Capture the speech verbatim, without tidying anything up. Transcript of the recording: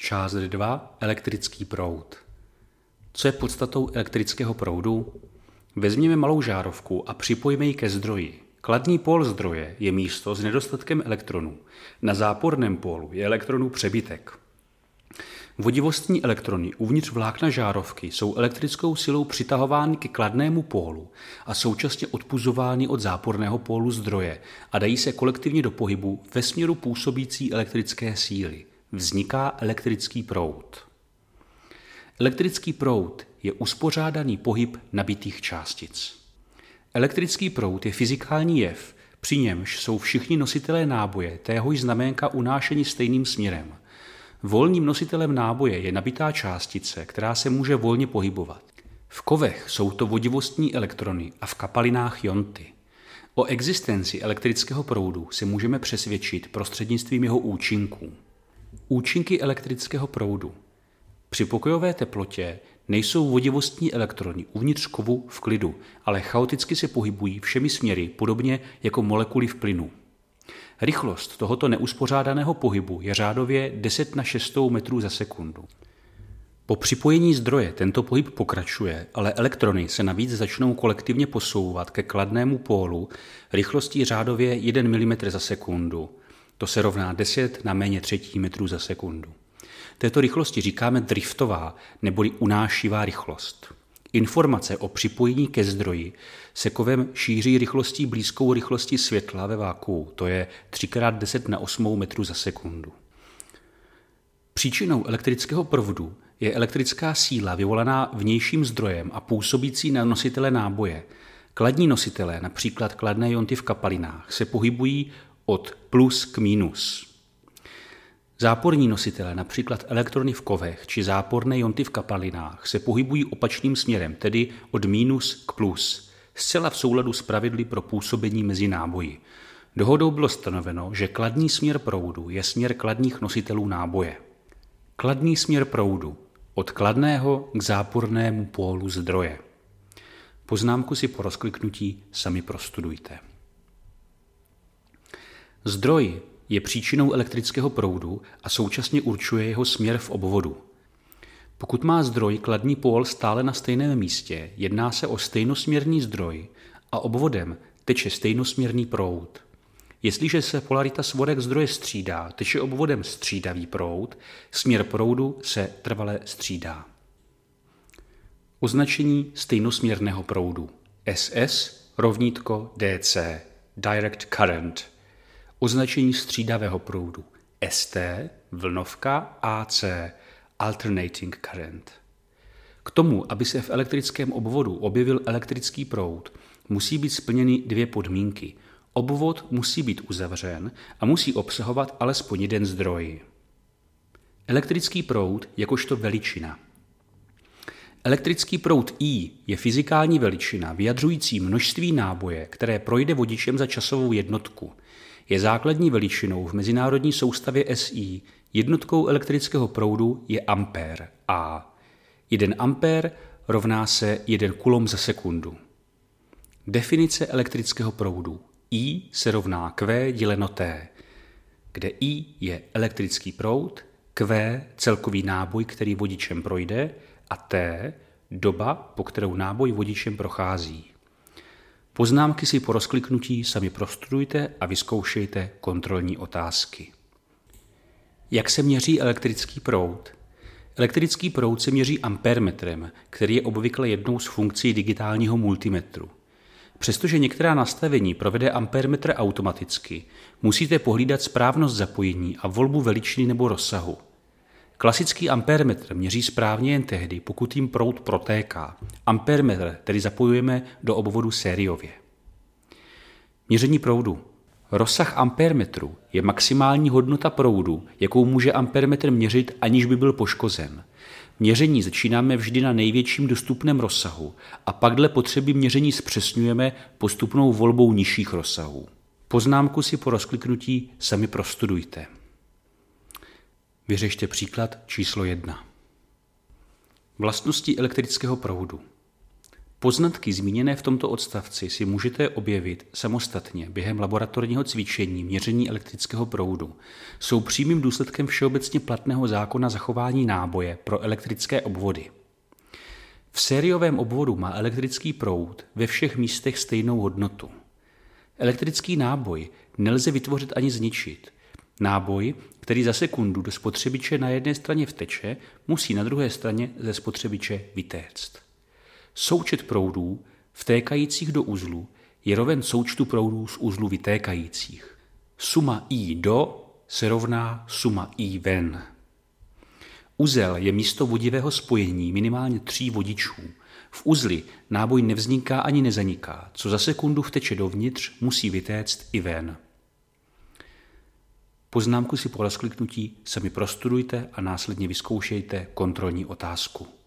Část dva. Elektrický proud. Co je podstatou elektrického proudu? Vezměme malou žárovku a připojíme ji ke zdroji. Kladný pól zdroje je místo s nedostatkem elektronů. Na záporném pólu je elektronů přebytek. Vodivostní elektrony uvnitř vlákna žárovky jsou elektrickou silou přitahovány ke kladnému pólu a současně odpuzovány od záporného pólu zdroje a dají se kolektivně do pohybu ve směru působící elektrické síly. Vzniká elektrický proud. Elektrický proud je uspořádaný pohyb nabitých částic. Elektrický proud je fyzikální jev, při němž jsou všichni nositelé náboje téhož znaménka unášeni stejným směrem. Volným nositelem náboje je nabitá částice, která se může volně pohybovat. V kovech jsou to vodivostní elektrony a v kapalinách ionty. O existenci elektrického proudu se můžeme přesvědčit prostřednictvím jeho účinků. Účinky elektrického proudu. Při pokojové teplotě nejsou vodivostní elektrony uvnitř kovu v klidu, ale chaoticky se pohybují všemi směry, podobně jako molekuly v plynu. Rychlost tohoto neuspořádaného pohybu je řádově deset na šestou metrů za sekundu. Po připojení zdroje tento pohyb pokračuje, ale elektrony se navíc začnou kolektivně posouvat ke kladnému pólu rychlostí řádově jedna milimetr za sekundu. To se rovná deset na méně třetí metrů za sekundu. Této rychlosti říkáme driftová neboli unášivá rychlost. Informace o připojení ke zdroji se kovem šíří rychlostí blízkou rychlosti světla ve vákuu, to je tři krát deset na osmou metru za sekundu. Příčinou elektrického proudu je elektrická síla vyvolaná vnějším zdrojem a působící na nositele náboje. Kladní nositelé, například kladné ionty v kapalinách, se pohybují od plus k minus. Záporní nositelé, například elektrony v kovech či záporné ionty v kapalinách, se pohybují opačným směrem, tedy od minus k plus, zcela v souladu s pravidly pro působení mezi náboji. Dohodou bylo stanoveno, že kladný směr proudu je směr kladných nositelů náboje. Kladný směr proudu od kladného k zápornému pólu zdroje. Poznámku si po rozkliknutí sami prostudujte. Zdroj je příčinou elektrického proudu a současně určuje jeho směr v obvodu. Pokud má zdroj kladný pól stále na stejném místě, jedná se o stejnosměrný zdroj a obvodem teče stejnosměrný proud. Jestliže se polarita svorek zdroje střídá, teče obvodem střídavý proud, směr proudu se trvale střídá. Označení stejnosměrného proudu. S S rovnítko D C, direct current. Označení střídavého proudu. S T, vlnovka, A C, alternating current. K tomu, aby se v elektrickém obvodu objevil elektrický proud, musí být splněny dvě podmínky. Obvod musí být uzavřen a musí obsahovat alespoň jeden zdroj. Elektrický proud jakožto veličina. Elektrický proud I je fyzikální veličina vyjadřující množství náboje, které projde vodičem za časovou jednotku. Je základní veličinou v mezinárodní soustavě S I. Jednotkou elektrického proudu je ampér A. jeden ampér rovná se jeden kulom za sekundu. Definice elektrického proudu. I se rovná Q děleno T, kde I je elektrický proud, Q celkový náboj, který vodičem projde, a T doba, po kterou náboj vodičem prochází. Poznámky si po rozkliknutí sami prostudujte a vyzkoušejte kontrolní otázky. Jak se měří elektrický proud? Elektrický proud se měří ampérmetrem, který je obvykle jednou z funkcí digitálního multimetru. Přestože některá nastavení provede ampérmetr automaticky, musíte pohlídat správnost zapojení a volbu veličiny nebo rozsahu. Klasický ampérmetr měří správně jen tehdy, pokud jim proud protéká. Ampérmetr tedy zapojujeme do obvodu sériově. Měření proudu. Rozsah ampérmetru je maximální hodnota proudu, jakou může ampérmetr měřit, aniž by byl poškozen. Měření začínáme vždy na největším dostupném rozsahu a pak dle potřeby měření zpřesňujeme postupnou volbou nižších rozsahů. Poznámku si po rozkliknutí sami prostudujte. Vyřešte příklad číslo jedna. Vlastnosti elektrického proudu. Poznatky zmíněné v tomto odstavci si můžete objevit samostatně během laboratorního cvičení měření elektrického proudu. Jsou přímým důsledkem všeobecně platného zákona zachování náboje pro elektrické obvody. V sériovém obvodu má elektrický proud ve všech místech stejnou hodnotu. Elektrický náboj nelze vytvořit ani zničit. Náboj, který za sekundu do spotřebiče na jedné straně vteče, musí na druhé straně ze spotřebiče vytéct. Součet proudů vtékajících do uzlu je roven součtu proudů z uzlu vytékajících. Suma I do se rovná suma I ven. Uzel je místo vodivého spojení minimálně tří vodičů. V uzli náboj nevzniká ani nezaniká. Co za sekundu vteče dovnitř, musí vytéct i ven. Poznámku si po rozkliknutí sami prostudujte a následně vyzkoušejte kontrolní otázku.